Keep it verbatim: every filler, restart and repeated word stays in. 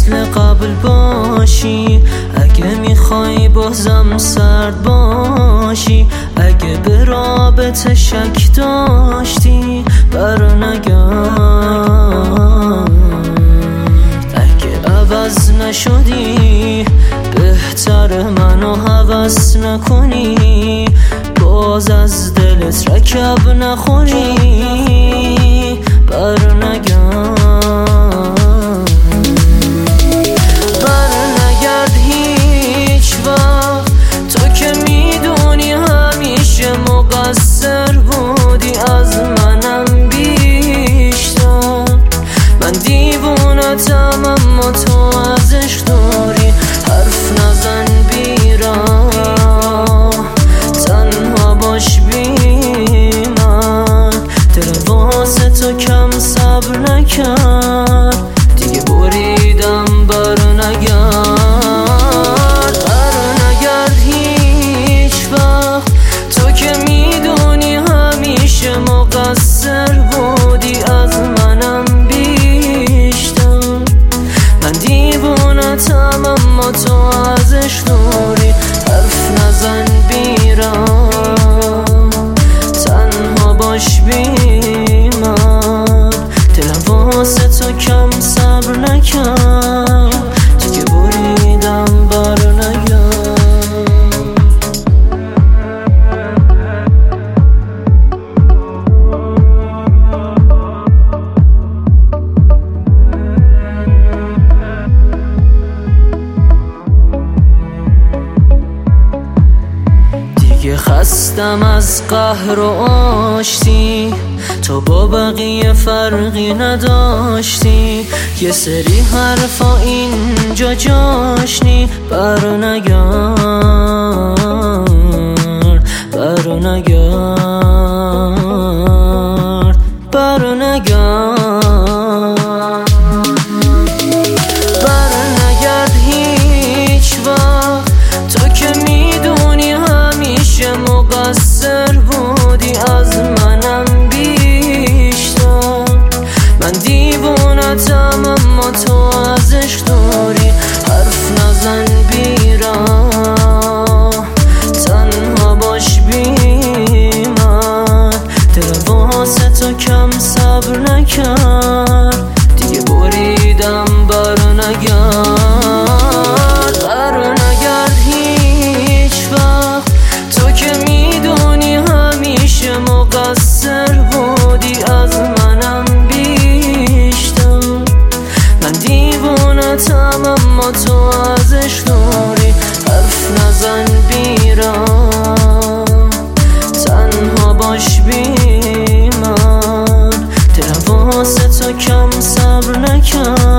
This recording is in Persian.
مثل قبل باشی، اگه میخوای بازم سرد باشی، اگه به رابطه شک داشتی برنگرد، اگه عوض نشدی بهتر منو هوس نکنی، باز از دلت رکب نخوری برنگرد، برنگرد هیچ وقت. تو که میدونی همیشه مقصر بودی، از منم بیشتر. من دیوونتم اما تو ازش دوری، حرف نزن بیراه، تنها باش بی من. دل واسه تو کم صبر نکرد، دیگه بریدم برنگرد، برنگرد هیچ وقت. تو که میدونی همیشه مقصر بودی، از منم بیشتر. من دیوونتم اما تو ازش دوری، حرف نزن بیرم، تنها باش بی من. دلم واسه تو کم صبر نکرد، دیگه بریدم برنگرد. دیگه خستم از قهر و آشتی، تو با بقیه فرقی نداشتی. یه سری حرفا اینجا جاشنی برنگرد، برنگرد، برنگرد، برنگرد هیچ وقت. تو که میدونی همیشه مقصر بودی، از منم بیشتر. من دیوونتم اما تو ازش دوری، حرف نزن بیراه، تنها باش بی من. دل واسه تو کم صبر نکرد، دیگه بریدم برنگرد، برنگرد هیچ وقت. تو که میدونی همیشه مقصر بودی، از منم بیشتر. من دیوونتم اما تو ازش دوری، حرف نزن بیرم، تنها باش بی من. دلم واسه تو کم صبر نکرد.